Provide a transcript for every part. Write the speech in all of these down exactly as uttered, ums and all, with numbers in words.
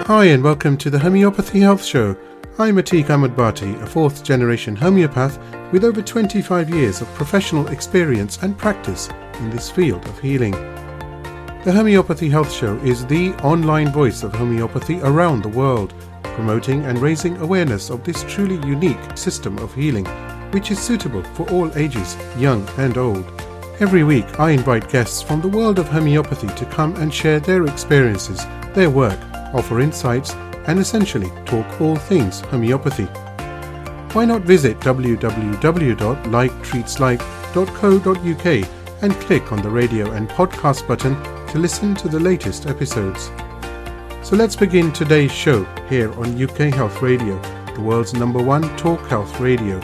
Hi and welcome to the Homeopathy Health Show. I'm Atiq Ahmed Bhatti, a fourth generation homeopath with over twenty-five years of professional experience and practice in this field of healing. The Homeopathy Health Show is the online voice of homeopathy around the world, promoting and raising awareness of this truly unique system of healing, which is suitable for all ages, young and old. Every week I invite guests from the world of homeopathy to come and share their experiences, their work, offer insights, and essentially talk all things homeopathy. Why not visit w w w dot like treats like dot co dot u k and click on the radio and podcast button to listen to the latest episodes. So let's begin today's show here on U K Health Radio, the world's number one talk health radio.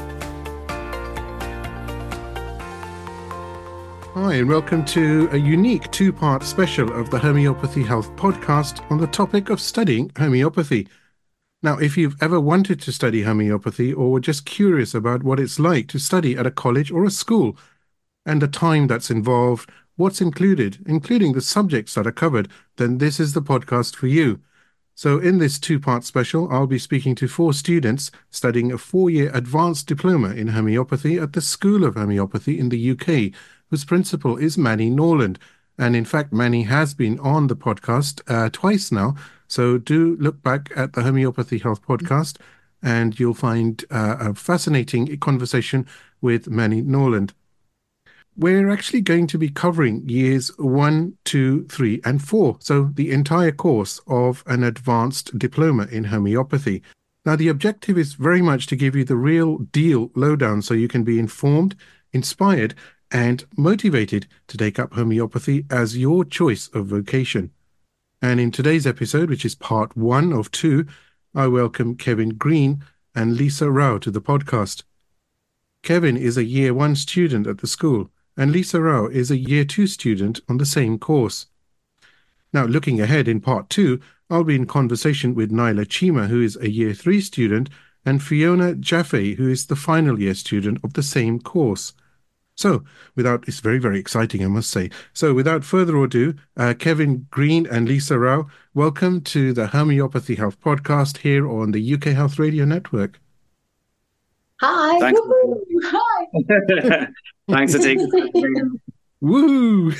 Hi and welcome to a unique two-part special of the Homeopathy Health podcast on the topic of studying homeopathy. Now, if you've ever wanted to study homeopathy or were just curious about what it's like to study at a college or a school and the time that's involved, what's included, including the subjects that are covered, then this is the podcast for you. So in this two-part special, I'll be speaking to four students studying a four-year advanced diploma in homeopathy at the School of Homeopathy in the U K, whose principal is Manny Norland. And in fact, Manny has been on the podcast uh, twice now. So do look back at the Homeopathy Health podcast and you'll find uh, a fascinating conversation with Manny Norland. We're actually going to be covering years one, two, three, and four. So the entire course of an advanced diploma in homeopathy. Now, the objective is very much to give you the real deal lowdown so you can be informed, inspired, and motivated to take up homeopathy as your choice of vocation. And in today's episode, which is part one of two, I welcome Kevin Green and Lisa Rao to the podcast. Kevin is a year one student at the school, and Lisa Rao is a year two student on the same course. Now, looking ahead in part two, I'll be in conversation with Naila Chima, who is a year three student, and Fiona Jaffe, who is the final year student of the same course. So, without, it's very, very exciting, I must say. So, without further ado, uh, Kevin Green and Lisa Rao, welcome to the Homeopathy Health Podcast here on the U K Health Radio Network. Hi. Thanks. Hi. Thanks for taking Woo!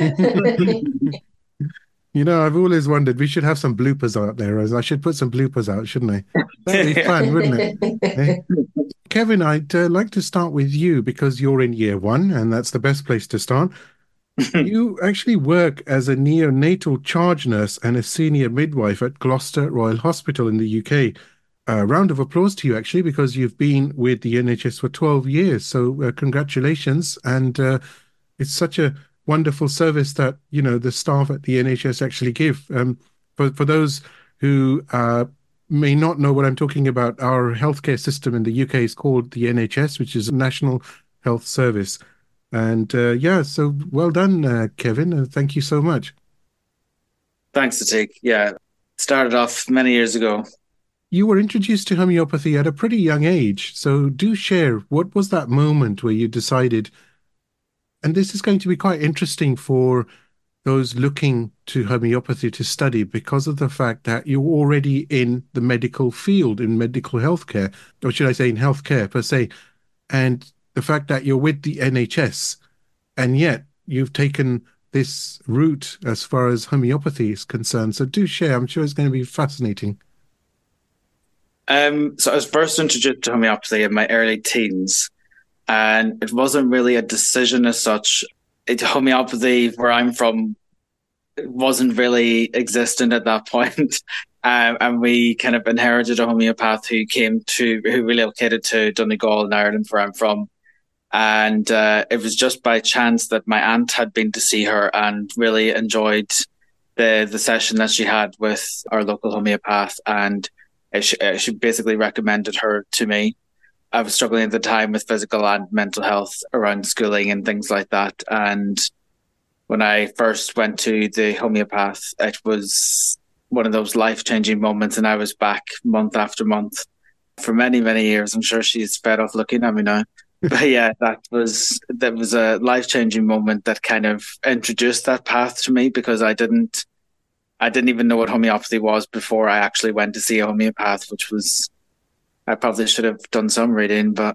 You know, I've always wondered, we should have some bloopers out there. I should put some bloopers out, shouldn't I? That'd be fun, wouldn't it? Eh? Kevin, I'd uh, like to start with you because you're in year one, and that's the best place to start. You actually work as a neonatal charge nurse and a senior midwife at Gloucester Royal Hospital in the U K. A round of applause to you, actually, because you've been with the N H S for twelve years. So uh, congratulations. And uh, it's such a wonderful service that, you know, the staff at the N H S actually give. Um, for, for those who uh, may not know what I'm talking about, our healthcare system in the U K is called the N H S, which is a National Health Service. And uh, yeah, so well done, uh, Kevin. And thank you so much. Thanks, Atiq. Yeah, started off many years ago. You were introduced to homeopathy at a pretty young age. So do share, what was that moment where you decided, and this is going to be quite interesting for those looking to homeopathy to study because of the fact that you're already in the medical field, in medical healthcare, or should I say in healthcare per se, and the fact that you're with the N H S, and yet you've taken this route as far as homeopathy is concerned. So do share. I'm sure it's going to be fascinating. Um, so I was first introduced to homeopathy in my early teens, and it wasn't really a decision as such. It, homeopathy, where I'm from, wasn't really existent at that point. Um, and we kind of inherited a homeopath who came to, who relocated to Donegal in Ireland, where I'm from. And uh, it was just by chance that my aunt had been to see her and really enjoyed the the session that she had with our local homeopath. And she, she basically recommended her to me. I was struggling at the time with physical and mental health around schooling and things like that. And when I first went to the homeopath, it was one of those life-changing moments, and I was back month after month for many, many years. I'm sure she's fed off looking at me now. But yeah, that was that was a life-changing moment that kind of introduced that path to me, because I didn't I didn't even know what homeopathy was before I actually went to see a homeopath, which was, I probably should have done some reading, but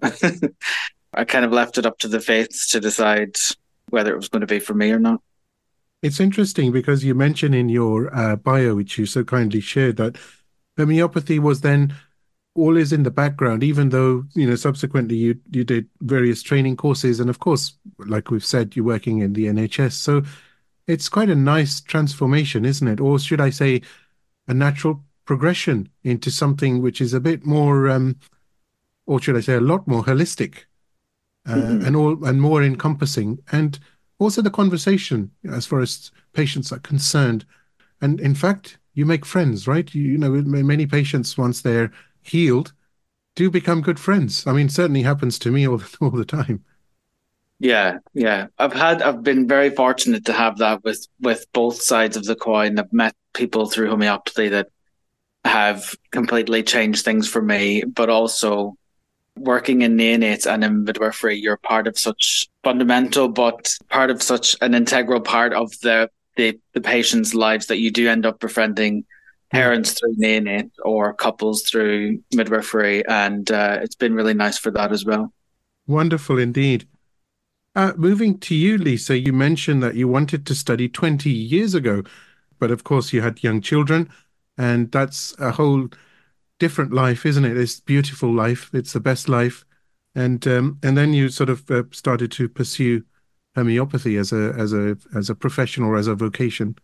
I kind of left it up to the fates to decide whether it was going to be for me or not. It's interesting because you mentioned in your uh, bio, which you so kindly shared, that homeopathy was then always in the background, even though, you know, subsequently you you did various training courses. And of course, like we've said, you're working in the N H S. So it's quite a nice transformation, isn't it? Or should I say a natural progression into something which is a bit more, um, or should I say a lot more holistic uh, mm-hmm. and all and more encompassing. And also the conversation as far as patients are concerned. And in fact, you make friends, right? You, you know, many patients, once they're healed, do become good friends. I mean, certainly happens to me all, all the time. Yeah, yeah. I've had, I've been very fortunate to have that with, with both sides of the coin. I've met people through homeopathy that have completely changed things for me, but also working in neonates and in midwifery, you're part of such fundamental, but part of such an integral part of the, the, the patient's lives that you do end up befriending parents through neonate or couples through midwifery. And uh, it's been really nice for that as well. Wonderful indeed. Uh, moving to you, Lisa, you mentioned that you wanted to study twenty years ago, but of course you had young children, and that's a whole different life, isn't it? It's a beautiful life. It's the best life. And um, and then you sort of uh, started to pursue homeopathy as a as a as a profession or as a vocation.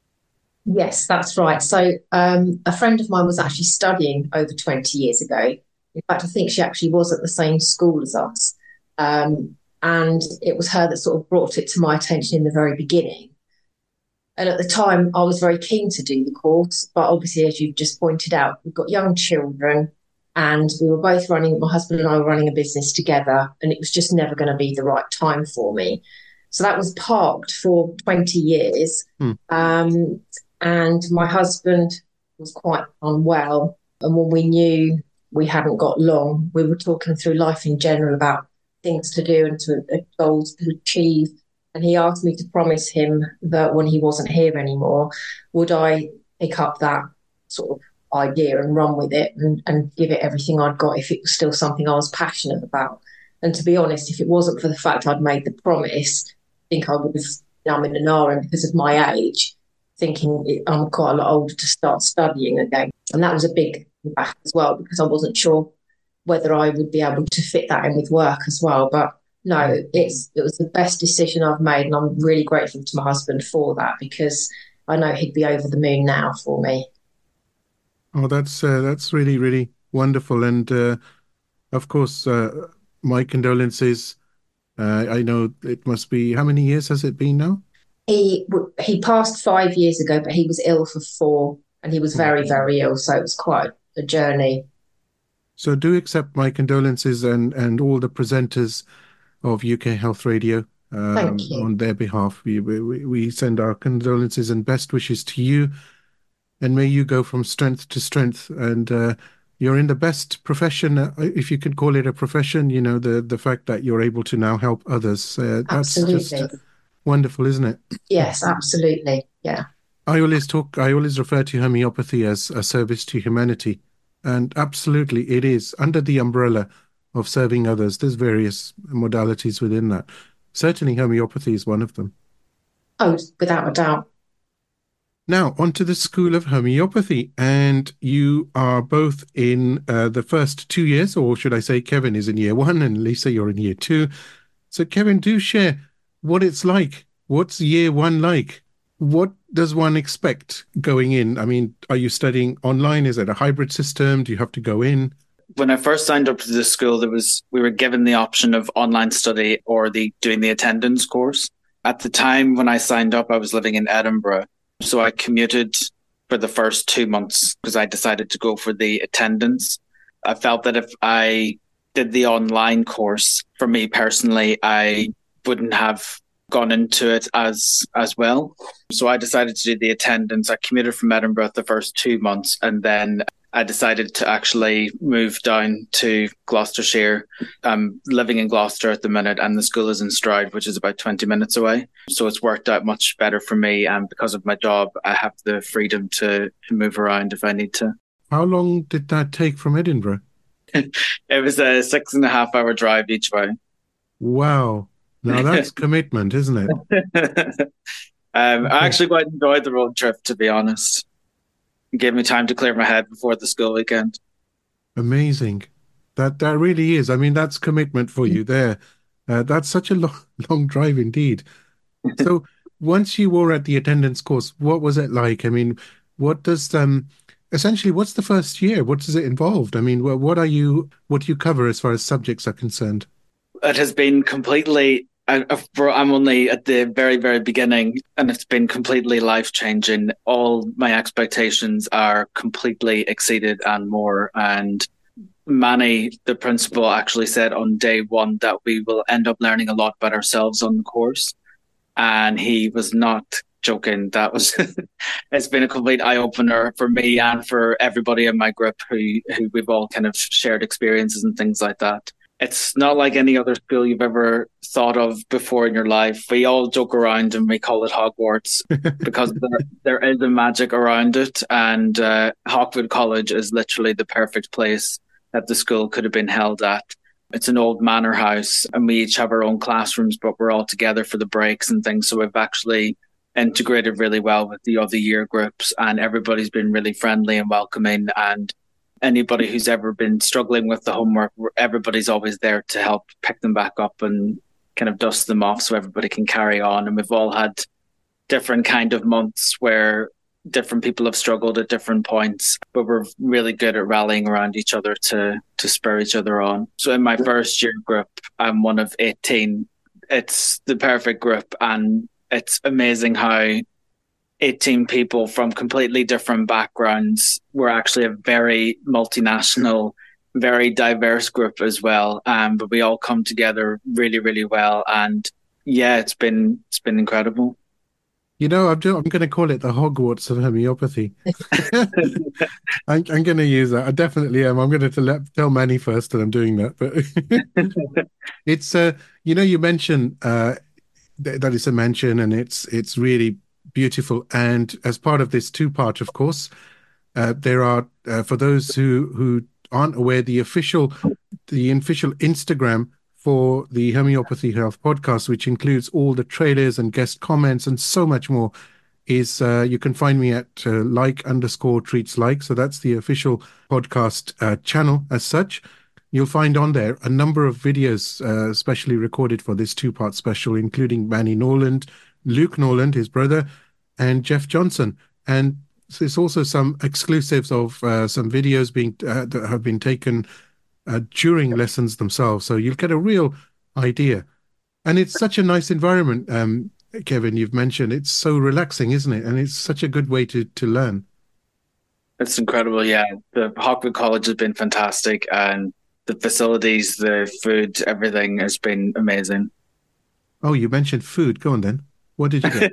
Yes, that's right. So um, a friend of mine was actually studying over twenty years ago. In fact, I think she actually was at the same school as us. Um, and it was her that sort of brought it to my attention in the very beginning. And at the time, I was very keen to do the course. But obviously, as you've just pointed out, we've got young children and we were both running, my husband and I were running a business together, and it was just never going to be the right time for me. So that was parked for twenty years. Hmm. Um, and my husband was quite unwell. And when we knew we hadn't got long, we were talking through life in general about things to do and to uh, goals to achieve. And he asked me to promise him that when he wasn't here anymore, would I pick up that sort of idea and run with it and, and give it everything I'd got if it was still something I was passionate about. And to be honest, if it wasn't for the fact I'd made the promise, I think I would have, I'm in an R, and because of my age, thinking I'm quite a lot older to start studying again. And that was a big impact as well, because I wasn't sure whether I would be able to fit that in with work as well. But no, it's it was the best decision I've made, and I'm really grateful to my husband for that, because I know he'd be over the moon now for me. Oh, that's uh, that's really, really wonderful. And uh, of course, uh, my condolences. Uh, I know it must be, how many years has it been now? He he passed five years ago, but he was ill for four, and he was very, very ill. So it was quite a journey. So do accept my condolences and, and all the presenters of U K Health Radio um, Thank you. on their behalf. We, we, we send our condolences and best wishes to you. And may you go from strength to strength. And uh, you're in the best profession, uh, if you can call it a profession, you know, the, the fact that you're able to now help others. Uh, that's Absolutely. just wonderful, isn't it? Yes, absolutely. Yeah. I always talk, I always refer to homeopathy as a service to humanity. And absolutely, it is under the umbrella of serving others. There's various modalities within that. Certainly, homeopathy is one of them. Oh, without a doubt. Now, onto the School of Homeopathy. And you are both in uh, the first two years, or should I say Kevin is in year one and Lisa, you're in year two. So, Kevin, do share what it's like. What's year one like? What does one expect going in? I mean, are you studying online? Is it a hybrid system? Do you have to go in? When I first signed up to the school, there was we were given the option of online study or the doing the attendance course. At the time when I signed up, I was living in Edinburgh. So I commuted for the first two months because I decided to go for the attendance. I felt that if I did the online course, for me personally, I wouldn't have gone into it as as well. So I decided to do the attendance. I commuted from Edinburgh the first two months, and then I decided to actually move down to Gloucestershire. I'm living in Gloucester at the minute, and the school is in Stroud, which is about twenty minutes away. So it's worked out much better for me, and because of my job, I have the freedom to move around if I need to. How long did that take from Edinburgh? It was a six and a half hour drive each way. Wow. Now that's commitment, isn't it? um, I actually quite enjoyed the road trip, to be honest. It gave me time to clear my head before the school weekend. Amazing. That that really is. I mean, that's commitment for you there. Uh, that's such a long, long drive indeed. So once you were at the attendance course, what was it like? I mean, what does um essentially what's the first year? What does it involve? I mean, what, what are you what do you cover as far as subjects are concerned? It has been completely. I'm only at the very, very beginning, and it's been completely life-changing. All my expectations are completely exceeded and more. And Manny, the principal, actually said on day one that we will end up learning a lot about ourselves on the course. And he was not joking. That was, it's been a complete eye-opener for me and for everybody in my group who, who we've all kind of shared experiences and things like that. It's not like any other school you've ever thought of before in your life. We all joke around and we call it Hogwarts because there, there is a magic around it. And uh, Hawkwood College is literally the perfect place that the school could have been held at. It's an old manor house, and we each have our own classrooms, but we're all together for the breaks and things. So we've actually integrated really well with the other year groups, and everybody's been really friendly and welcoming. And anybody who's ever been struggling with the homework, everybody's always there to help pick them back up and kind of dust them off so everybody can carry on. And we've all had different kind of months where different people have struggled at different points, but we're really good at rallying around each other to to spur each other on. So in my first year group, I'm one of eighteen. It's the perfect group, and it's amazing how eighteen people from completely different backgrounds. We're actually a very multinational, very diverse group as well. Um, but we all come together really, really well. And yeah, it's been it's been incredible. You know, I'm, I'm going to call it the Hogwarts of homeopathy. I'm, I'm going to use that. I definitely am. I'm going to let, tell Manny first that I'm doing that. But it's, uh, you know, you mentioned uh, th- that it's a mansion, and it's it's really beautiful. And as part of this two-part, of course, uh, there are, uh, for those who, who aren't aware, the official, the official Instagram for the Homeopathy Health podcast, which includes all the trailers and guest comments and so much more, is uh, you can find me at uh, like underscore treats like. So that's the official podcast uh, channel as such. You'll find on there a number of videos uh, specially recorded for this two-part special, including Manny Norland, Luke Norland, his brother, and Jeff Johnson. And there's also some exclusives of uh, some videos being uh, that have been taken Uh, during lessons themselves, so you'll get a real idea. And it's such a nice environment, um, Kevin, you've mentioned. It's so relaxing, isn't it? And it's such a good way to, to learn. It's incredible, yeah. The Hawkwood College has been fantastic, and the facilities, the food, everything has been amazing. Oh, you mentioned food. Go on then. What did you get?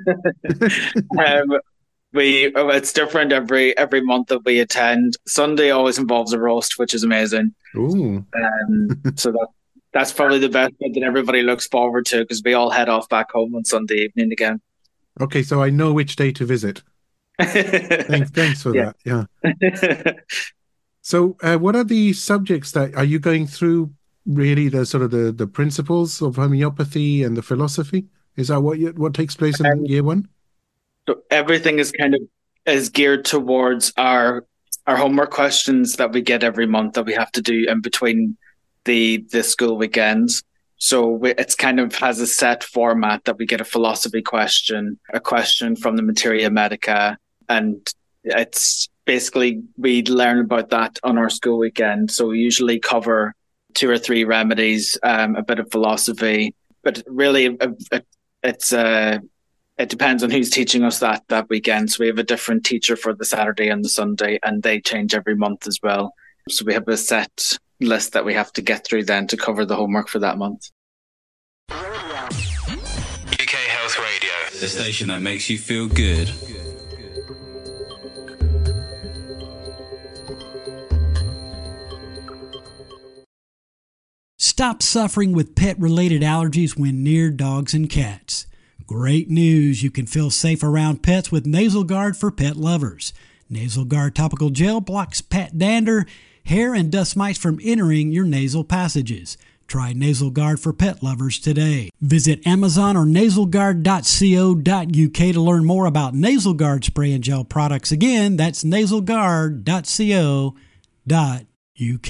um, We it's different every every month that we attend. Sunday always involves a roast, which is amazing. Ooh. Um, so that that's probably the best bit that everybody looks forward to, because we all head off back home on Sunday evening again. Okay, so I know which day to visit. thanks, thanks for yeah. that. Yeah. So, uh, what are the subjects that are you going through? Really, the sort of the the principles of homeopathy and the philosophy. Is that what you, what takes place in um, year one? So everything is kind of is geared towards our our homework questions that we get every month that we have to do in between the the school weekends. So we, it's kind of has a set format that we get a philosophy question, a question from the Materia Medica, and it's basically we learn about that on our school weekend. So we usually cover two or three remedies, um, a bit of philosophy, but really it, it's a uh, It depends on who's teaching us that that weekend. So we have a different teacher for the Saturday and the Sunday, and they change every month as well. So we have a set list that we have to get through then to cover the homework for that month. U K Health Radio, the station that makes you feel good. Stop suffering with pet-related allergies when near dogs and cats. Great news! You can feel safe around pets with Nasal Guard for pet lovers. Nasal Guard topical gel blocks pet dander, hair, and dust mites from entering your nasal passages. Try Nasal Guard for pet lovers today. Visit Amazon or nasal guard dot co dot uk to learn more about Nasal Guard spray and gel products. Again, that's nasal guard dot co dot uk.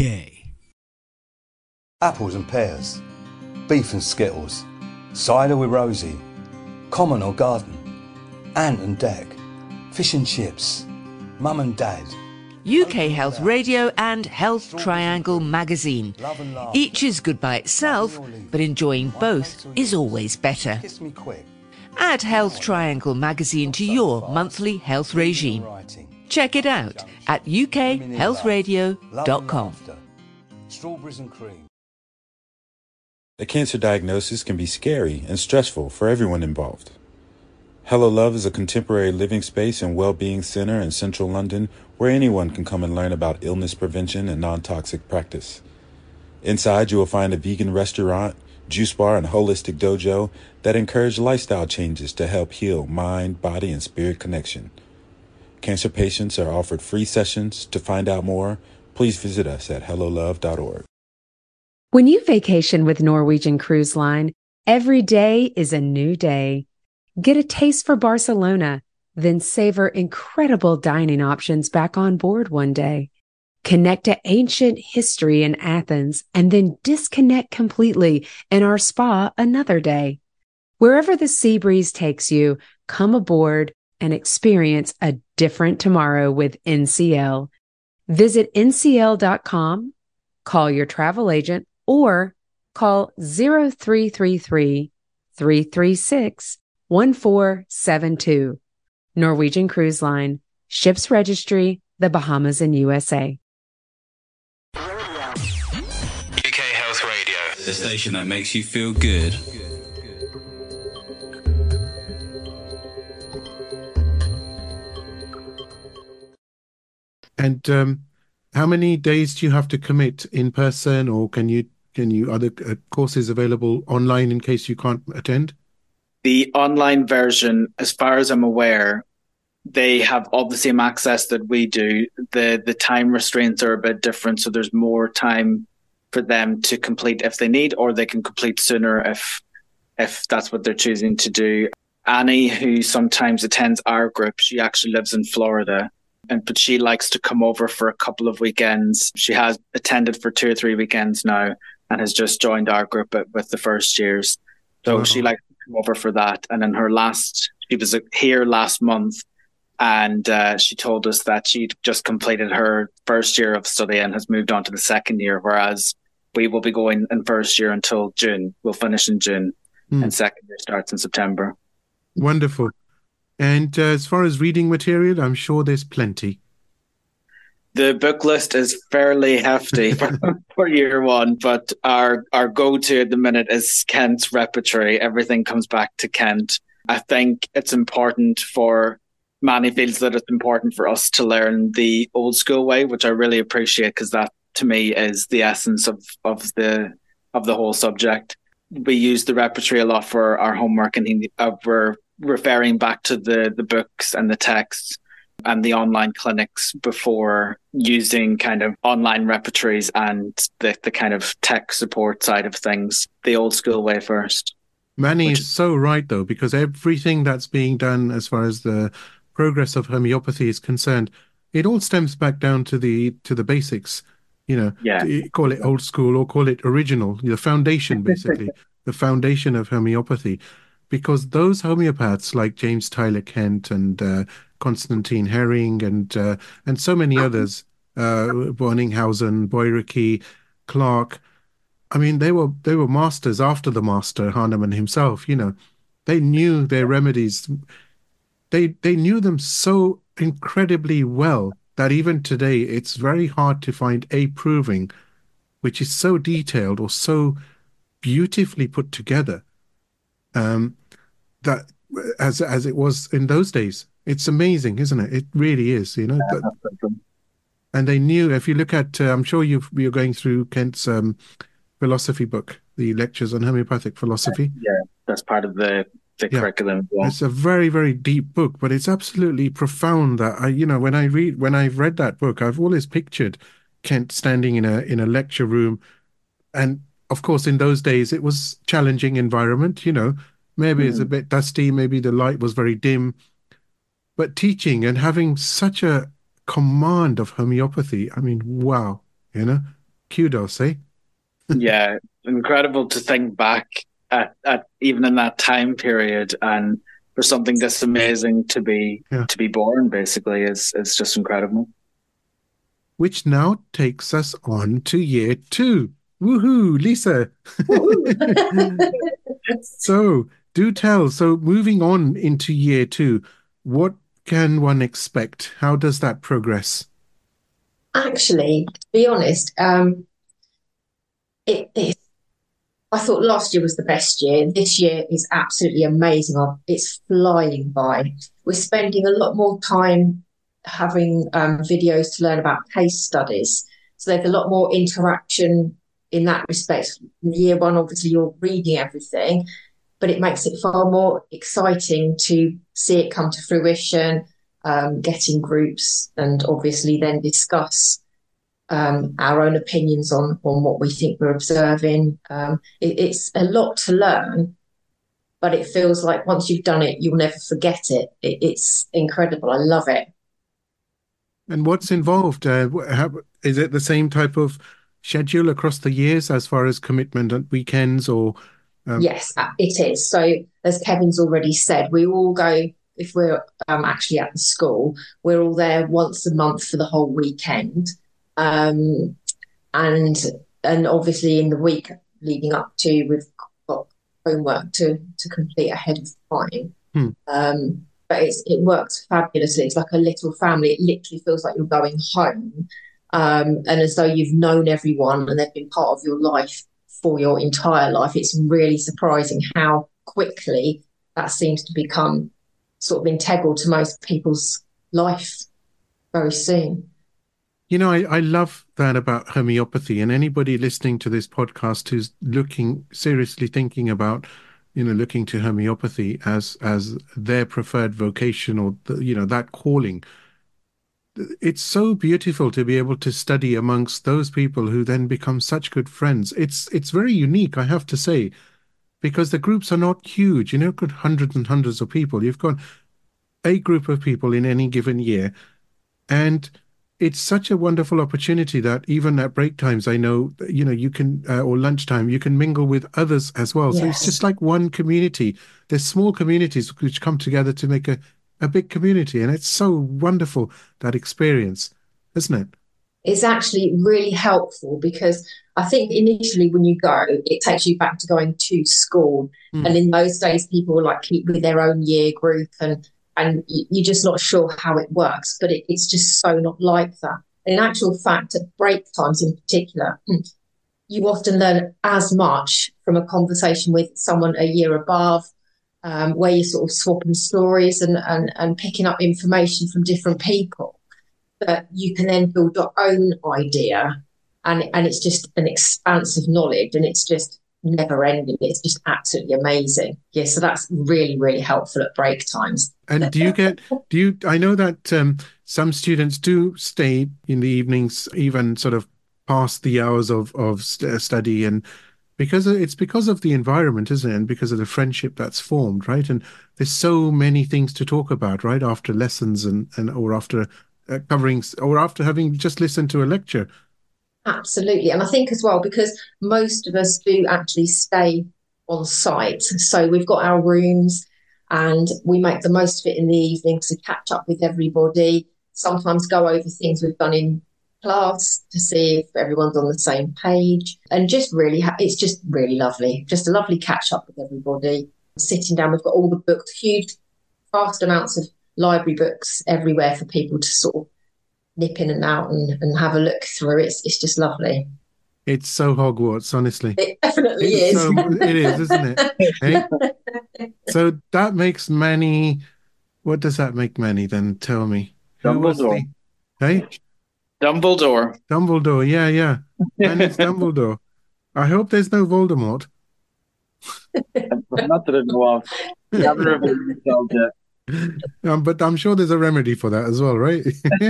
Apples and pears, beef and skittles, cider with Rosie, common or garden, ant and deck, fish and chips, mum and dad. U K Health Radio and Health Triangle magazine. Each is good by itself, but enjoying both is always better. Add Health Triangle magazine to your monthly health regime. Check it out at u k health radio dot com. Strawberries and cream. A cancer diagnosis can be scary and stressful for everyone involved. Hello Love is a contemporary living space and well-being center in central London where anyone can come and learn about illness prevention and non-toxic practice. Inside, you will find a vegan restaurant, juice bar, and holistic dojo that encourage lifestyle changes to help heal mind, body, and spirit connection. Cancer patients are offered free sessions. To find out more, please visit us at hello love dot org. When you vacation with Norwegian Cruise Line, every day is a new day. Get a taste for Barcelona, then savor incredible dining options back on board one day. Connect to ancient history in Athens and then disconnect completely in our spa another day. Wherever the sea breeze takes you, come aboard and experience a different tomorrow with N C L. Visit N C L dot com, call your travel agent, or call zero three three three, three three six, one four seven two. Norwegian Cruise Line, Ships Registry, the Bahamas and U S A. U K Health Radio, the station that makes you feel good. And um, how many days do you have to commit in person, or can you can you other uh, courses available online in case you can't attend? The online version, as far as I'm aware, they have all the same access that we do. The the time restraints are a bit different, so there's more time for them to complete if they need, or they can complete sooner if if that's what they're choosing to do. Annie, who sometimes attends our group, she actually lives in Florida, and but she likes to come over for a couple of weekends. She has attended for two or three weekends now and has just joined our group with the first years. So oh. she likes to come over for that. And in her last, she was here last month, and uh, she told us that she'd just completed her first year of study and has moved on to the second year, whereas we will be going in first year until June. We'll finish in June, mm. and second year starts in September. Wonderful. And uh, as far as reading material, I'm sure there's plenty. The book list is fairly hefty for, for year one, but our, our go-to at the minute is Kent's repertory. Everything comes back to Kent. I think it's important for Manny feels that it's important for us to learn the old school way, which I really appreciate, because that to me is the essence of, of the of the whole subject. We use the repertory a lot for our homework, and he, uh, we're referring back to the, the books and the texts and the online clinics before using kind of online repertories and the, the kind of tech support side of things, the old school way first. Manny Which, is so right, though, because everything that's being done as far as the progress of homeopathy is concerned, it all stems back down to the to the basics. You know, yeah. call it old school or call it original, the foundation, basically, the foundation of homeopathy. Because those homeopaths like James Tyler Kent and uh, Constantine Herring and uh, and so many others, uh, Bonninghausen, Boyricke, Clark, I mean, they were they were masters after the master, Hahnemann himself. You know, they knew their remedies. They they knew them so incredibly well that even today it's very hard to find a proving which is so detailed or so beautifully put together. Um, that as as it was in those days. It's amazing, isn't it? It really is, you know. Yeah, that, and they knew, if you look at, uh, I'm sure you've, you're going through Kent's um, philosophy book, the lectures on homeopathic philosophy. Yeah, that's part of the, the yeah. curriculum. Yeah. It's a very, very deep book, but it's absolutely profound that I, you know, when I read, when I've read that book, I've always pictured Kent standing in a, in a lecture room. And of course, in those days, it was challenging environment, you know, maybe mm. it's a bit dusty, maybe the light was very dim, but teaching and having such a command of homeopathy, I mean, wow, you know, kudos, eh? Yeah, incredible to think back at, at even in that time period, and for something this amazing to be yeah. to be born, basically, is is just incredible. Which now takes us on to year two. Woohoo, Lisa! So do tell. So moving on into year two, what can one expect? How does that progress? Actually, to be honest, um, it, it, I thought last year was the best year. This year is absolutely amazing. It's flying by. We're spending a lot more time having um, videos to learn about case studies. So there's a lot more interaction in that respect. In year one, obviously, you're reading everything, but it makes it far more exciting to see it come to fruition, um, get in groups, and obviously then discuss um, our own opinions on, on what we think we're observing. Um, it, it's a lot to learn, but it feels like once you've done it, you'll never forget it. it it's incredible. I love it. And what's involved? Uh, how, is it the same type of schedule across the years as far as commitment at weekends or... Um... Yes, it is. So as Kevin's already said, we all go, if we're um, actually at the school, we're all there once a month for the whole weekend. Um, and and obviously in the week leading up to, we've got homework to, to complete ahead of time. Hmm. Um, but it's, it works fabulously. It's like a little family. It literally feels like you're going home, um, and as though you've known everyone and they've been part of your life for your entire life. It's really surprising how quickly that seems to become sort of integral to most people's life very soon. You know, I, I love that about homeopathy, and anybody listening to this podcast who's looking, seriously thinking about, you know, looking to homeopathy as as their preferred vocation or, the, you know, that calling. It's so beautiful to be able to study amongst those people who then become such good friends. It's it's very unique, I have to say, because the groups are not huge. You know, got hundreds and hundreds of people. You've got a group of people in any given year, and it's such a wonderful opportunity that even at break times, I know, you know, you can, uh, or lunchtime, you can mingle with others as well. Yes. So it's just like one community. There's small communities which come together to make a, a big community. And it's so wonderful, that experience, isn't it? It's actually really helpful because I think initially when you go, it takes you back to going to school. Mm. And in those days, people like keep with their own year group and and you're just not sure how it works, but it, it's just so not like that. In actual fact, at break times in particular, you often learn as much from a conversation with someone a year above, um, where you're sort of swapping stories and, and, and picking up information from different people, that you can then build your own idea. And, and it's just an expansive knowledge, and it's just never ending. It's just absolutely amazing. Yeah, so that's really, really helpful at break times. And do you get, do you, I know that um, some students do stay in the evenings, even sort of past the hours of, of st- study, and because it's because of the environment, isn't it? And because of the friendship that's formed, right? And there's so many things to talk about, right? After lessons and, and or after uh, covering, or after having just listened to a lecture. Absolutely. And I think as well, because most of us do actually stay on site. So we've got our rooms and we make the most of it in the evening to catch up with everybody, sometimes go over things we've done in class to see if everyone's on the same page. And just really, ha- it's just really lovely. Just a lovely catch up with everybody. Sitting down, we've got all the books, huge, vast amounts of library books everywhere for people to sort of nip in and out and, and have a look through. It's it's just lovely. It's so Hogwarts, honestly. It definitely It's is. so, it is, isn't it? Hey? So that makes Manny. What does that make Manny then? Tell me. Who was Dumbledore. the? Hey? Dumbledore. Dumbledore. Yeah, yeah. Manny's Dumbledore. I hope there's no Voldemort. Not that I know of. You haven't revealed yourself yet. Um, but I'm sure there's a remedy for that as well, right?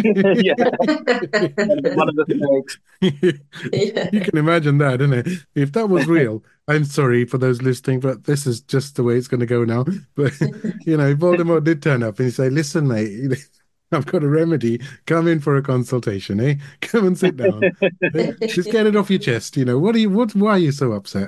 Yeah. One of the snakes. You can imagine that, isn't it? If that was real, I'm sorry for those listening, but this is just the way it's going to go now. But, you know, if Voldemort did turn up and say, listen, mate, I've got a remedy. Come in for a consultation, eh? Come and sit down. Just get it off your chest. You know, what are you, what, why are you so upset?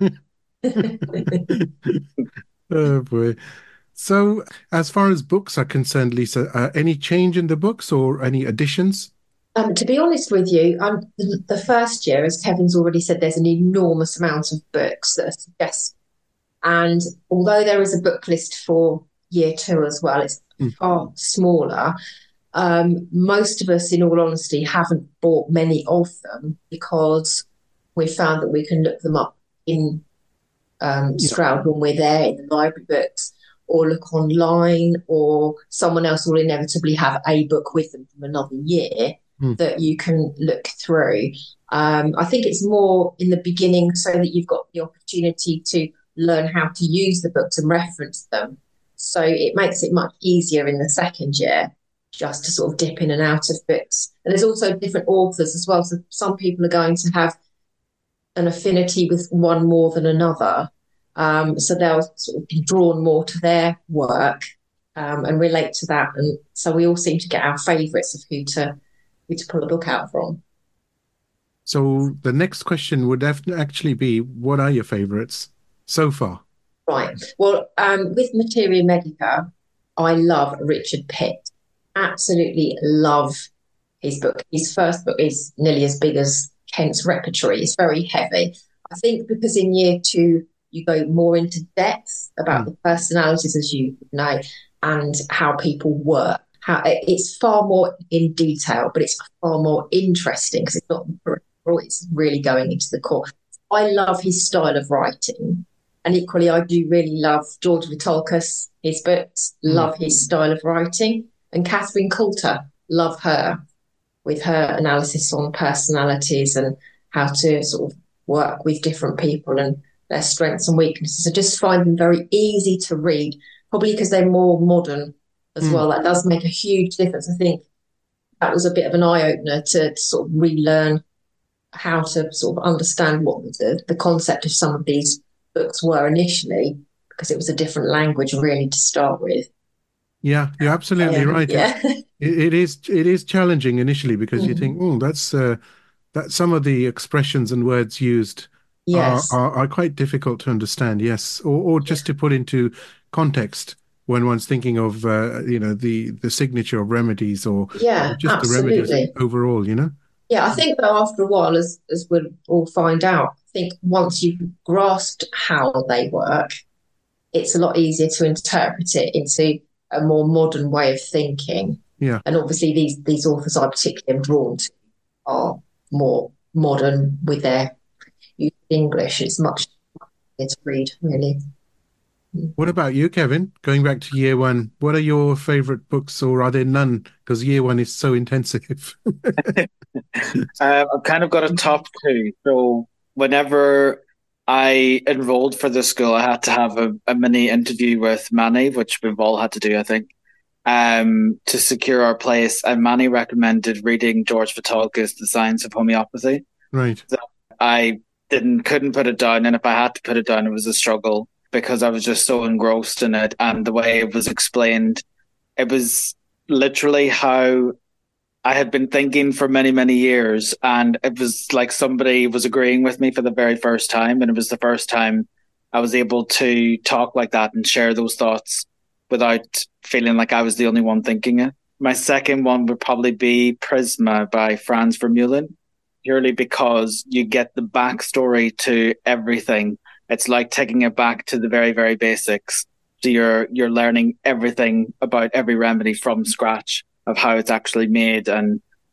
Oh, boy. So, as far as books are concerned, Lisa, uh, any change in the books or any additions? Um, to be honest with you, um, the, the first year, as Kevin's already said, there's an enormous amount of books that are suggested. And although there is a book list for year two as well, it's mm. far smaller. Um, most of us, in all honesty, haven't bought many of them because we found that we can look them up in um, Stroud when we're there in the library books, or look online, or someone else will inevitably have a book with them from another year mm. that you can look through. Um, I think it's more in the beginning so that you've got the opportunity to learn how to use the books and reference them. So it makes it much easier in the second year just to sort of dip in and out of books. And there's also different authors as well. So some people are going to have an affinity with one more than another. Um, so they'll sort of be drawn more to their work um, and relate to that. And so we all seem to get our favourites of who to who to pull a book out from. So the next question would have to actually be, what are your favourites so far? Right. Well, um, with Materia Medica, I love Richard Pitt. Absolutely love his book. His first book is nearly as big as Kent's Repertory. It's very heavy. I think because in year two, you go more into depth about mm. the personalities, as you know, and how people work. How it's far more in detail, but it's far more interesting because it's not peripheral, it's really going into the core. I love his style of writing. And equally, I do really love George Vithoulkas, his books, mm. love his style of writing. And Catherine Coulter, love her with her analysis on personalities and how to sort of work with different people and their strengths and weaknesses. I just find them very easy to read, probably because they're more modern as mm. well. That does make a huge difference. I think that was a bit of an eye-opener to, to sort of relearn how to sort of understand what the, the concept of some of these books were initially, because it was a different language really to start with. Yeah, you're absolutely um, right. Yeah. It, it is it is challenging initially because mm. you think, oh, that's uh, that some of the expressions and words used yes. are, are, are quite difficult to understand. Yes, or or just yeah. to put into context when one's thinking of uh, you know the the signature of remedies or, yeah, or just absolutely. the remedies overall. You know. Yeah, I think though after a while, as as we'll all find out, I think once you've grasped how they work, it's a lot easier to interpret it into a more modern way of thinking. Yeah. And obviously these these authors I particularly am drawn to are more modern with their use of English. It's much easier to read, really. What about you, Kevin? Going back to year one, what are your favourite books, or are there none? Because year one is so intensive. uh, I've kind of got a top two. So whenever I enrolled for the school, I had to have a, a mini interview with Manny, which we've all had to do, I think, um, to secure our place. And Manny recommended reading George Vithoulkas' The Science of Homeopathy. Right. So I didn't, couldn't put it down. And if I had to put it down, it was a struggle because I was just so engrossed in it. And the way it was explained, it was literally how I had been thinking for many, many years, and it was like somebody was agreeing with me for the very first time, and it was the first time I was able to talk like that and share those thoughts without feeling like I was the only one thinking it. My second one would probably be Prisma by Franz Vermeulen, purely because you get the backstory to everything. It's like taking it back to the very, very basics. So you're you're learning everything about every remedy from scratch, of how it's actually made and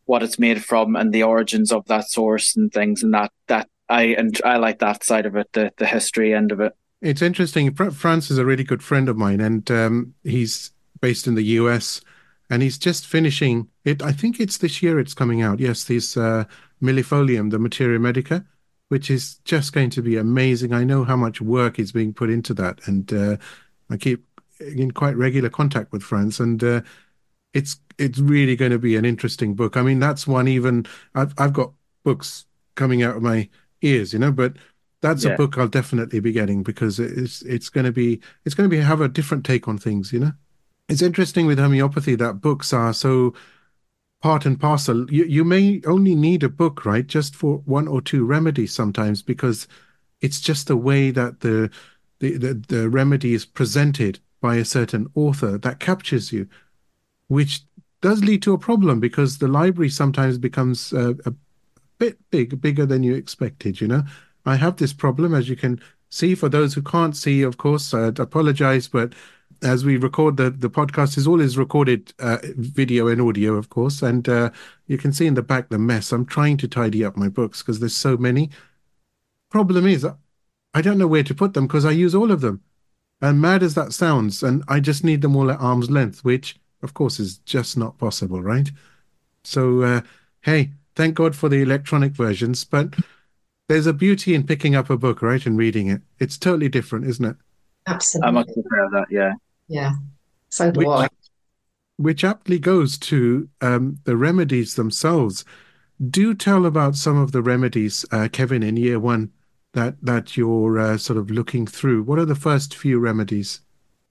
what it's made from and the origins of that source and things, and that that I and I like that side of it, the the history end of it. It's interesting. Franz is a really good friend of mine, and um, he's based in the U S, and he's just finishing it. I think it's this year it's coming out. Yes, this uh, Millefolium, the Materia Medica, which is just going to be amazing. I know how much work is being put into that, and uh, I keep in quite regular contact with Franz, and uh, it's it's really going to be an interesting book. I mean, that's one even I've I've got books coming out of my ears, you know, but that's yeah. a book I'll definitely be getting, because it's it's going to be it's going to be have a different take on things, you know. It's interesting with homeopathy that books are so part and parcel. You you may only need a book, right, just for one or two remedies sometimes, because it's just the way that the the the, the remedy is presented by a certain author that captures you, which does lead to a problem, because the library sometimes becomes uh, a bit big, bigger than you expected, you know. I have this problem, as you can see. For those who can't see, of course, I'd apologize, but as we record, the, the podcast is always recorded uh, video and audio, of course, and uh, you can see in the back the mess. I'm trying to tidy up my books because there's so many. Problem is, I don't know where to put them because I use all of them. And mad as that sounds, and I just need them all at arm's length, which, of course, is just not possible, right? So, uh, hey, thank God for the electronic versions, but there's a beauty in picking up a book, right, and reading it. It's totally different, isn't it? Absolutely. I much prefer that, yeah. Yeah, so do which, I. Which aptly goes to um, the remedies themselves. Do tell about some of the remedies, uh, Kevin, in year one that, that you're uh, sort of looking through. What are the first few remedies?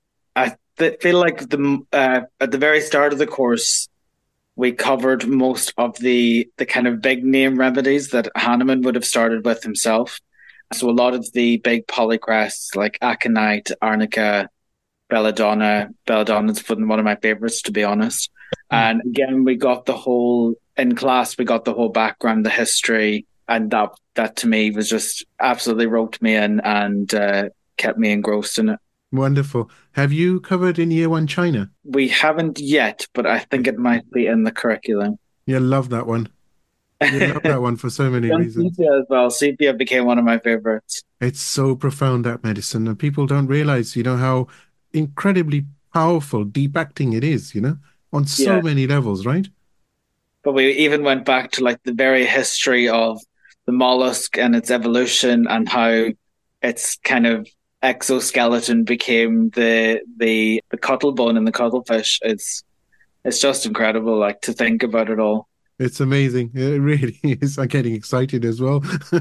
I th- feel like the uh, at the very start of the course, we covered most of the, the kind of big name remedies that Hahnemann would have started with himself. So a lot of the big polycrests like aconite, arnica, belladonna. Belladonna's one of my favorites, to be honest. Mm. And again, we got the whole, in class, we got the whole background, the history, and that, that to me was just absolutely roped me in and uh, kept me engrossed in it. Wonderful. Have you covered in year one China? We haven't yet, but I think it might be in the curriculum. You love that one. You love that one for so many reasons. Sepia as well. Sepia became one of my favorites. It's so profound, that medicine, and people don't realize, you know, how incredibly powerful deep acting it is, you know, on so yeah. many levels, right? But we even went back to like the very history of the mollusk and its evolution, and how its kind of exoskeleton became the the the cuttlebone in the cuttlefish. It's it's just incredible, like, to think about it all. It's amazing. It really is. I'm getting excited as well.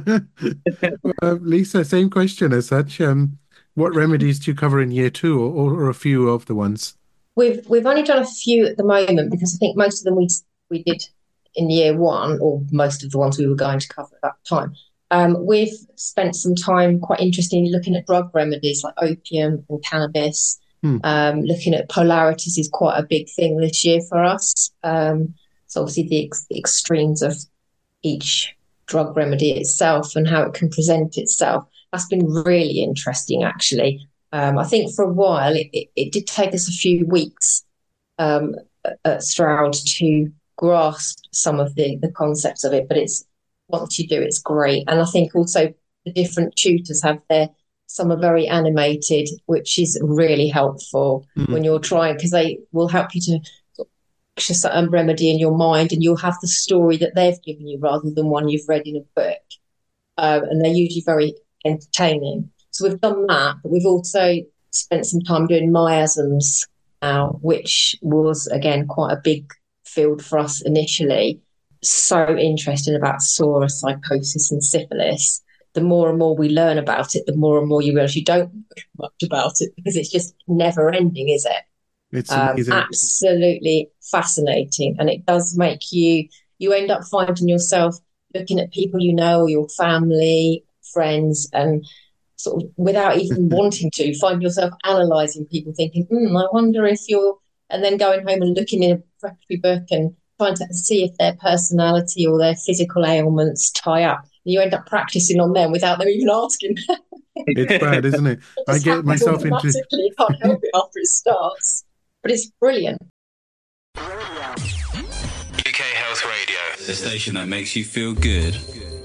uh, Lisa, same question as such. Um, what remedies do you cover in year two, or, or a few of the ones? We've we've only done a few at the moment, because I think most of them we we did in year one, or most of the ones we were going to cover at that time. Um, we've spent some time quite interestingly looking at drug remedies like opium and cannabis. Hmm. Um, looking at polarities is quite a big thing this year for us. Um, so obviously the, ex- the extremes of each drug remedy itself and how it can present itself. That's been really interesting, actually. Um, I think for a while it, it, it did take us a few weeks um, at Stroud to grasp some of the, the concepts of it, but it's once you do, it's great. And I think also the different tutors have their, some are very animated, which is really helpful mm. when you're trying, because they will help you to picture certain remedy in your mind, and you'll have the story that they've given you rather than one you've read in a book. Um, and they're usually very entertaining. So we've done that, but we've also spent some time doing miasms now, which was, again, quite a big field for us initially. So interested about SORA, psychosis and syphilis. The more and more we learn about it, the more and more you realise you don't know much about it, because it's just never ending, is it? It's um, absolutely fascinating. And it does make you, you end up finding yourself looking at people you know, your family, friends, and sort of without even wanting to, find yourself analysing people, thinking, hmm, I wonder if you're, and then going home and looking in a preparatory book and trying to see if their personality or their physical ailments tie up. And you end up practicing on them without them even asking. It's bad, isn't it? it I get myself into... You can't help it after it starts. But it's brilliant. U K Health Health Radio, the station that makes you feel good.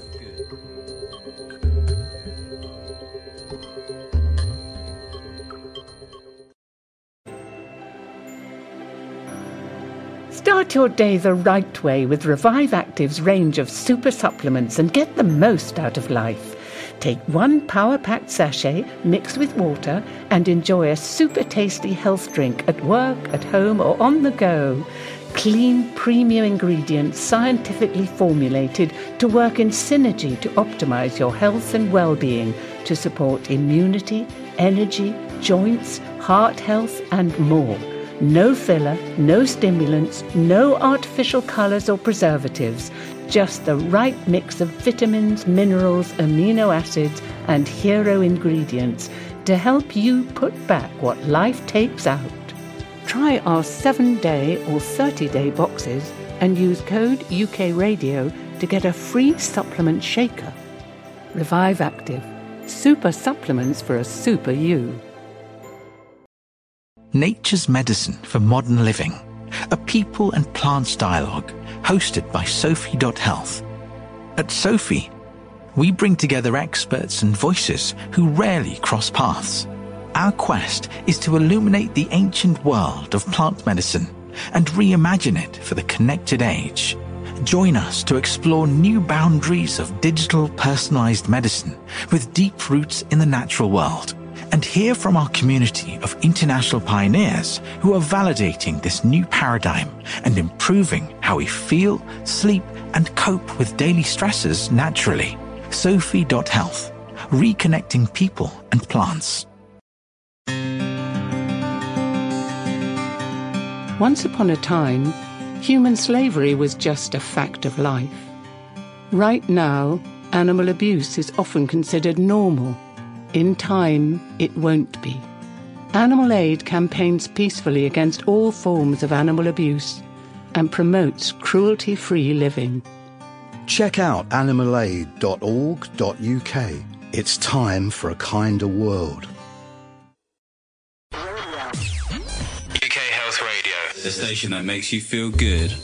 Start your day the right way with Revive Active's range of super supplements and get the most out of life. Take one power-packed sachet mixed with water and enjoy a super tasty health drink at work, at home or on the go. Clean, premium ingredients scientifically formulated to work in synergy to optimize your health and well-being to support immunity, energy, joints, heart health and more. No filler, no stimulants, no artificial colours or preservatives, just the right mix of vitamins, minerals, amino acids and hero ingredients to help you put back what life takes out. Try our seven-day or thirty-day boxes and use code U K Radio to get a free supplement shaker. Revive Active. Super supplements for a super you. Nature's Medicine for Modern Living, a people and plants dialogue hosted by Sophie Health. At Sophie, we bring together experts and voices who rarely cross paths. Our quest is to illuminate the ancient world of plant medicine and reimagine it for the connected age. Join us to explore new boundaries of digital personalized medicine with deep roots in the natural world, and hear from our community of international pioneers who are validating this new paradigm and improving how we feel, sleep, and cope with daily stresses naturally. Sophie Health, reconnecting people and plants. Once upon a time, human slavery was just a fact of life. Right now, animal abuse is often considered normal. In time, it won't be. Animal Aid campaigns peacefully against all forms of animal abuse and promotes cruelty-free living. Check out animal aid dot org dot U K. It's time for a kinder world. U K Health Radio, the station that makes you feel good.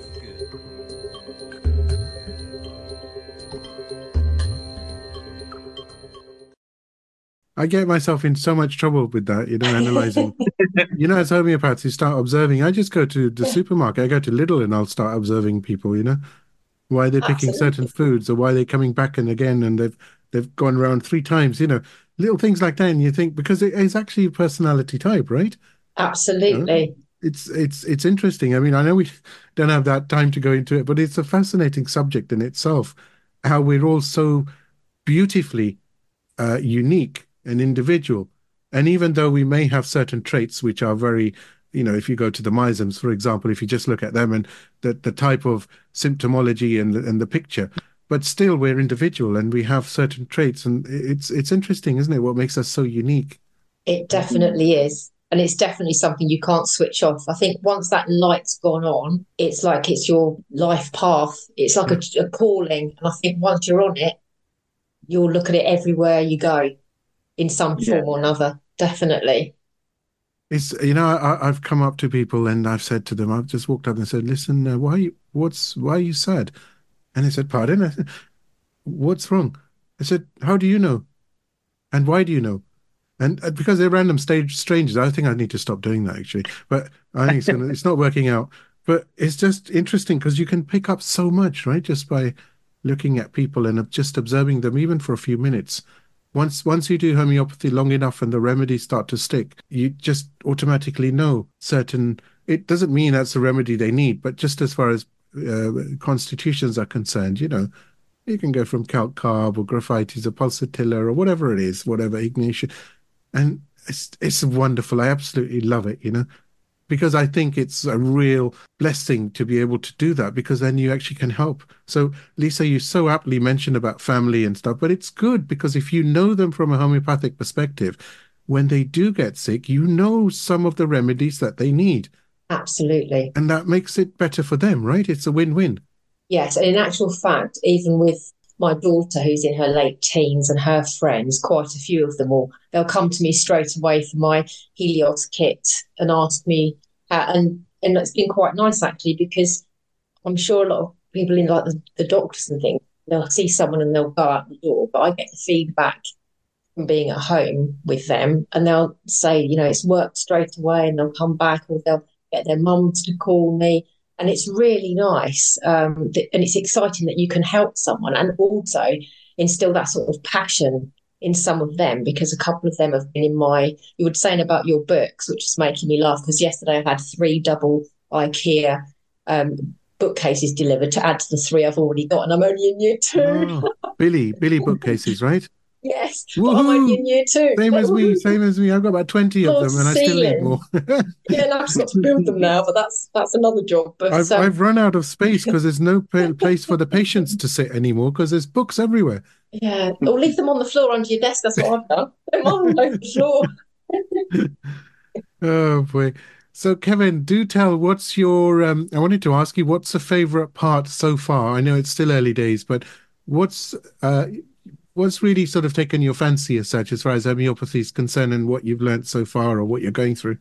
I get myself in so much trouble with that, you know, analysing. You know, as homeopaths, you start observing. I just go to the supermarket, I go to Lidl and I'll start observing people, you know, why they're picking Absolutely. certain foods or why they're coming back and again and they've they've gone around three times, you know, little things like that. And you think, because it is actually a personality type, right? Absolutely. You know? It's it's it's interesting. I mean, I know we don't have that time to go into it, but it's a fascinating subject in itself, how we're all so beautifully uh, unique and individual. And even though we may have certain traits which are very, you know, if you go to the Mizems, for example, if you just look at them and the, the type of symptomology and the, and the picture, but still we're individual and we have certain traits. And it's it's interesting, isn't it, what makes us so unique? It definitely is. And it's definitely something you can't switch off. I think once that light's gone on, it's like it's your life path. It's like a, a calling. And I think once you're on it, you'll look at it everywhere you go in some Yeah. form or another. Definitely. It's, you know, I, I've come up to people and I've said to them, I've just walked up and said, listen, uh, why are you, what's, why are you sad? And they said, pardon? I said, what's wrong? I said, how do you know? And why do you know? And uh, because they're random stage strangers, I think I need to stop doing that actually. But I think it's, gonna, it's not working out. But it's just interesting because you can pick up so much, right? Just by looking at people and just observing them, even for a few minutes. Once once you do homeopathy long enough and the remedies start to stick, you just automatically know certain, it doesn't mean that's the remedy they need, but just as far as uh, constitutions are concerned, you know, you can go from calc carb or graphites or pulsatilla or whatever it is, whatever, Ignatia. And it's, it's wonderful. I absolutely love it, you know, because I think it's a real blessing to be able to do that, because then you actually can help. So, Lisa, you so aptly mentioned about family and stuff, but it's good because if you know them from a homeopathic perspective, when they do get sick, you know some of the remedies that they need. Absolutely. And that makes it better for them, right? It's a win-win. Yes. And in actual fact, even with my daughter, who's in her late teens, and her friends, quite a few of them all, they'll come to me straight away for my Helios kit and ask me, uh, and, and it's been quite nice actually, because I'm sure a lot of people in like the, the doctors and things, they'll see someone and they'll go out the door, but I get the feedback from being at home with them, and they'll say, you know, it's worked straight away, and they'll come back, or they'll get their mums to call me. And it's really nice. Um, th- and it's exciting that you can help someone and also instill that sort of passion in some of them, because a couple of them have been in my, you were saying about your books, which is making me laugh, because yesterday I had three double IKEA um, bookcases delivered to add to the three I've already got, and I'm only in year two. Oh, Billy, Billy bookcases, right? Yes, but I'm only in year two. Same as me, same as me. I've got about twenty of Lord them, and I still need more. Yeah, and I've just got to build them now, but that's that's another job. But I've, um, I've run out of space because there's no place for the patients to sit anymore because there's books everywhere. Yeah, or leave them on the floor under your desk. That's what I've done. Them on the floor. Oh boy. So Kevin, do tell, what's your, um, I wanted to ask you, what's the favorite part so far? I know it's still early days, but what's, uh, what's really sort of taken your fancy as such, as far as homeopathy is concerned, and what you've learned so far or what you're going through?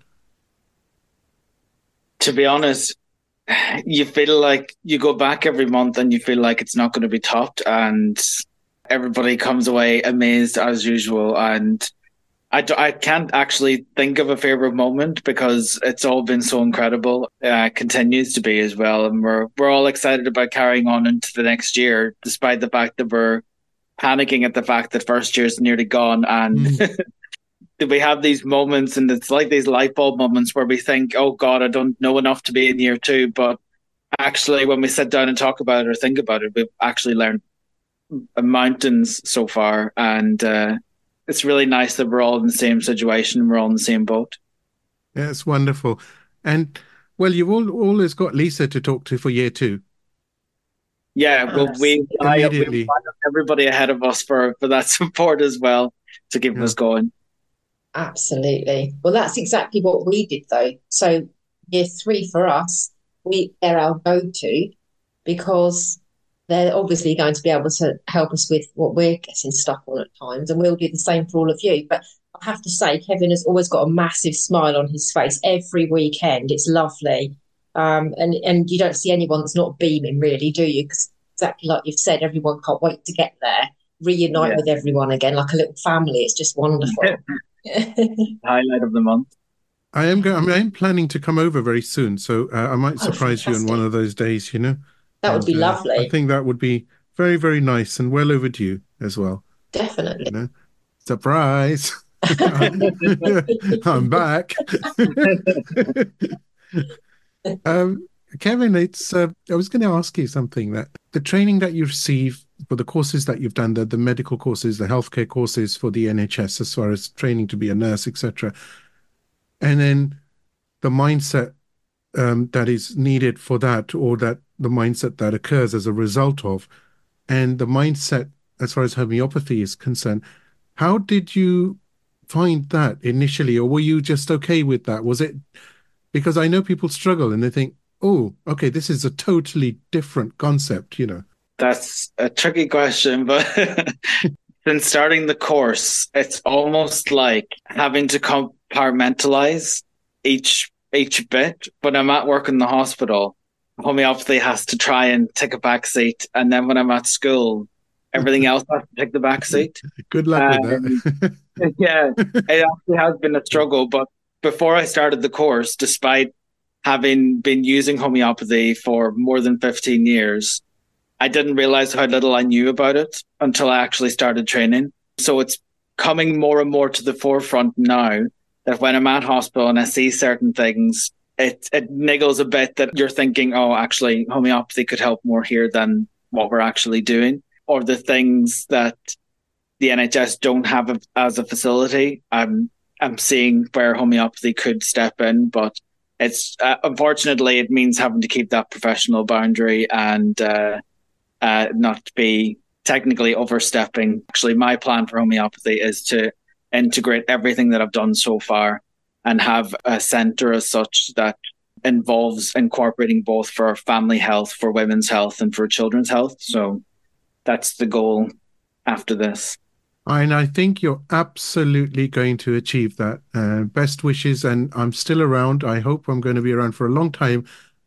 To be honest, you feel like you go back every month and you feel like it's not going to be topped, and everybody comes away amazed as usual. And I, d- I can't actually think of a favorite moment because it's all been so incredible. Uh, continues to be as well. And we're, we're all excited about carrying on into the next year, despite the fact that we're panicking at the fact that first year's nearly gone. And mm. we have these moments, and it's like these light bulb moments where we think, oh God, I don't know enough to be in year two. But actually, when we sit down and talk about it or think about it, we've actually learned mountains so far. And uh, it's really nice that we're all in the same situation. We're all in the same boat. Yeah, it's wonderful. And well, you've all, always got Lisa to talk to for year two. Yeah, well, we I, we everybody ahead of us for, for that support as well to keep yeah. us going. Absolutely. Well, that's exactly what we did, though. So year three for us, we they're our go-to because they're obviously going to be able to help us with what we're getting stuck on at times, and we'll do the same for all of you. But I have to say, Kevin has always got a massive smile on his face every weekend. It's lovely. Um, and, and you don't see anyone that's not beaming, really, do you? Because exactly like you've said, everyone can't wait to get there, reunite yeah. with everyone again, like a little family. It's just wonderful. Highlight of the month. I am going. I mean, I'm planning to come over very soon, so uh, I might surprise oh, you on one of those days. You know, that would and, be uh, lovely. I think that would be very, very nice and well overdue as well. Definitely. You know? Surprise! I'm back. um, Kevin, it's. Uh, I was going to ask you something. That the training that you receive for the courses that you've done, the, the medical courses, the healthcare courses for the N H S, as far as training to be a nurse, et cetera, and then the mindset um, that is needed for that, or that the mindset that occurs as a result of, and the mindset as far as homeopathy is concerned. How did you find that initially, or were you just okay with that? Was it because I know people struggle and they think, oh, okay, this is a totally different concept, you know? That's a tricky question, but since starting the course, it's almost like having to compartmentalize each each bit. When I'm at work in the hospital, homeopathy has to try and take a back seat, and then when I'm at school, everything else has to take the back seat. Good luck um, with that. Yeah, it actually has been a struggle. But before I started the course, despite having been using homeopathy for more than fifteen years, I didn't realize how little I knew about it until I actually started training. So it's coming more and more to the forefront now that when I'm at hospital and I see certain things, it, it niggles a bit that you're thinking, oh, actually, homeopathy could help more here than what we're actually doing. Or the things that the N H S don't have as a facility. I'm, I'm seeing where homeopathy could step in, but it's uh, unfortunately, it means having to keep that professional boundary and uh, uh, not be technically overstepping. Actually, my plan for homeopathy is to integrate everything that I've done so far and have a centre as such that involves incorporating both for family health, for women's health, and for children's health. So that's the goal after this. And I think you're absolutely going to achieve that. Uh, best wishes, and I'm still around. I hope I'm going to be around for a long time.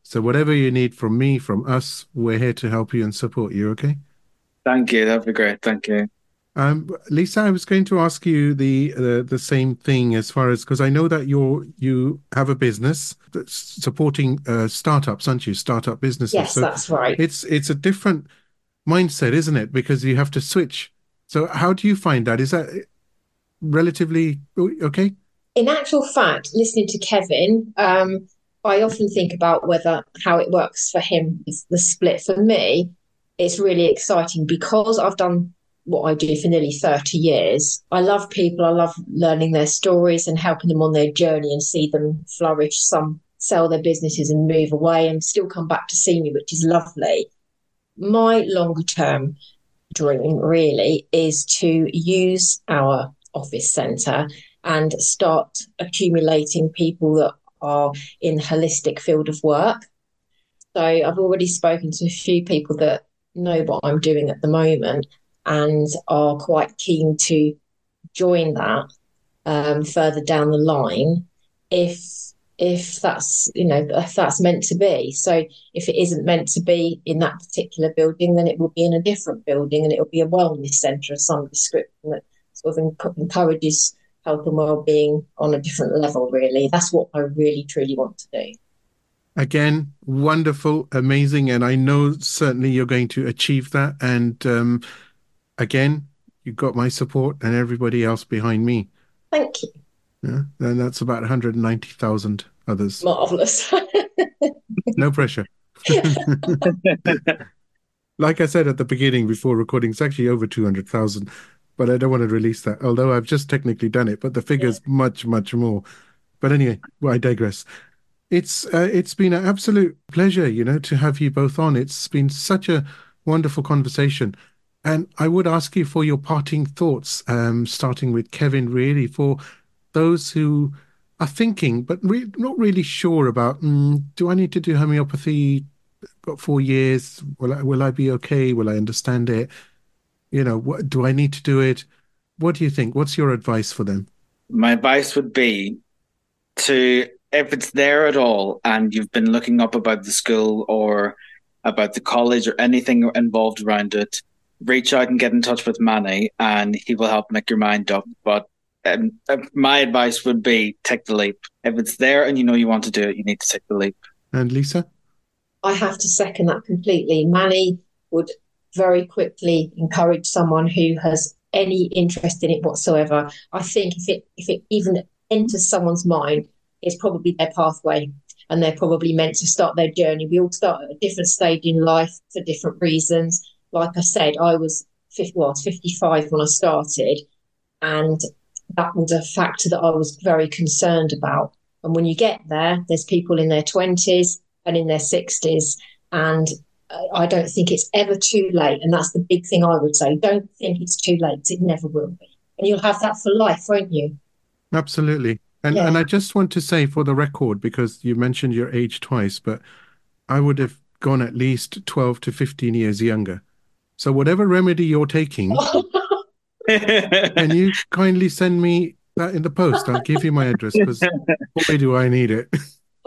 So whatever you need from me, from us, we're here to help you and support you, okay? Thank you. That'd be great. Thank you. Um, Lisa, I was going to ask you the uh, the same thing as far as, because I know that you're you have a business that's supporting uh, startups, aren't you? Startup businesses. Yes, so that's right. It's it's a different mindset, isn't it? Because you have to switch. So how do you find that? Is that relatively okay? In actual fact, listening to Kevin, um, I often think about whether how it works for him, the split. For me, it's really exciting because I've done what I do for nearly thirty years. I love people. I love learning their stories and helping them on their journey and see them flourish. Some sell their businesses and move away and still come back to see me, which is lovely. My longer term dream really is to use our office centre and start accumulating people that are in the holistic field of work. So I've already spoken to a few people that know what I'm doing at the moment and are quite keen to join that um, further down the line if if that's, you know, if that's meant to be. So if it isn't meant to be in that particular building, then it will be in a different building and it will be a wellness centre of some description that sort of encourages health and well-being on a different level, really. That's what I really, truly want to do. Again, wonderful, amazing, and I know certainly you're going to achieve that. And um, again, you've got my support and everybody else behind me. Thank you. Yeah, and that's about one hundred ninety thousand others. Marvellous. No pressure. Like I said at the beginning before recording, it's actually over two hundred thousand, but I don't want to release that, although I've just technically done it, but the figure's yeah. much, much more. But anyway, well, I digress. It's uh, it's been an absolute pleasure, you know, to have you both on. It's been such a wonderful conversation. And I would ask you for your parting thoughts, um, starting with Kevin, really, for those who are thinking, but re- not really sure about, mm, do I need to do homeopathy? Got four years. Will I, will I be okay? Will I understand it? You know, what, do I need to do it? What do you think? What's your advice for them? My advice would be to, if it's there at all and you've been looking up about the school or about the college or anything involved around it, reach out and get in touch with Manny and he will help make your mind up. But um, my advice would be take the leap. If it's there and you know you want to do it, you need to take the leap. And Lisa? I have to second that completely. Manny would very quickly encourage someone who has any interest in it whatsoever. I think if it if it even enters someone's mind, it's probably their pathway and they're probably meant to start their journey. We all start at a different stage in life for different reasons. Like I said, I was fifty, well, I was fifty-five when I started, and that was a factor that I was very concerned about. And when you get there, there's people in their twenties and in their sixties, and I don't think it's ever too late. And that's the big thing I would say. Don't think it's too late. It never will be. And you'll have that for life, won't you? Absolutely. And yeah. and I just want to say for the record, because you mentioned your age twice, but I would have gone at least twelve to fifteen years younger. So whatever remedy you're taking, can you kindly send me that in the post? I'll give you my address because boy, do I need it.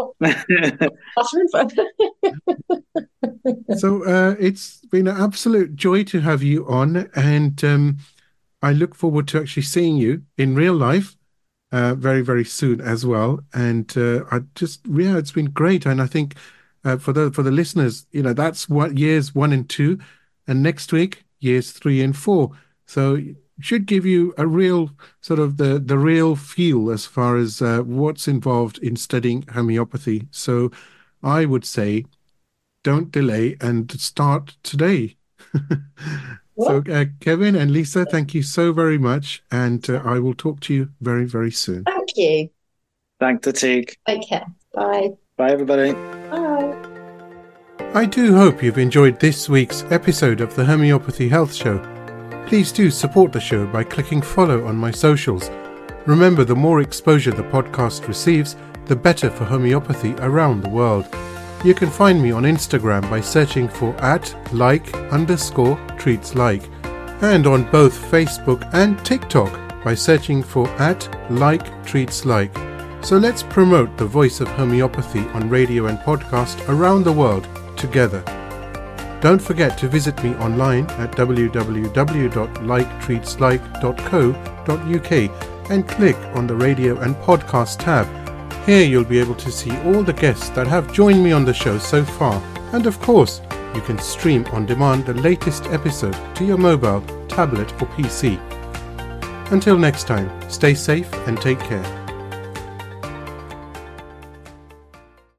So uh, it's been an absolute joy to have you on, and um, I look forward to actually seeing you in real life uh, very, very soon as well. And uh, I just, yeah, it's been great. And I think uh, for the for the listeners, you know, that's what years one and two, and next week years three and four. So it should give you a real sort of the the real feel as far as uh, what's involved in studying homeopathy. So I would say, don't delay and start today. So uh, Kevin and Lisa, thank you so very much. And uh, I will talk to you very, very soon. Thank you. Thanks, Atik. Take care. Bye. Bye, everybody. Bye. I do hope you've enjoyed this week's episode of the Homeopathy Health Show. Please do support the show by clicking follow on my socials. Remember, the more exposure the podcast receives, the better for homeopathy around the world. You can find me on Instagram by searching for at like underscore treats like, and on both Facebook and TikTok by searching for at like treats like. So let's promote the voice of homeopathy on radio and podcast around the world together. Don't forget to visit me online at w w w dot like treats like dot co dot u k and click on the radio and podcast tab. Here you'll be able to see all the guests that have joined me on the show so far, and of course you can stream on demand the latest episode to your mobile, tablet or P C. Until next time, stay safe and take care.